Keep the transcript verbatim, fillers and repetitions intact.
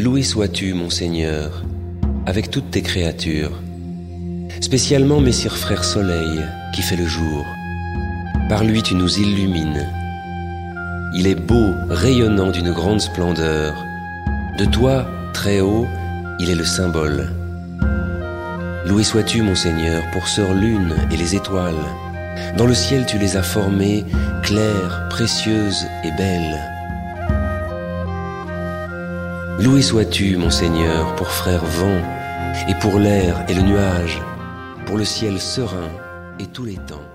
Loué sois-tu, mon Seigneur, avec toutes tes créatures, spécialement Messire Frère Soleil qui fait le jour. Par lui tu nous illumines. Il est beau, rayonnant d'une grande splendeur. De toi, très haut, il est le symbole. Loué sois-tu, mon Seigneur, pour sœur lune et les étoiles. Dans le ciel tu les as formées, claires, précieuses et belles. Loué sois-tu, mon Seigneur, pour frère vent, et pour l'air et le nuage, pour le ciel serein et tous les temps.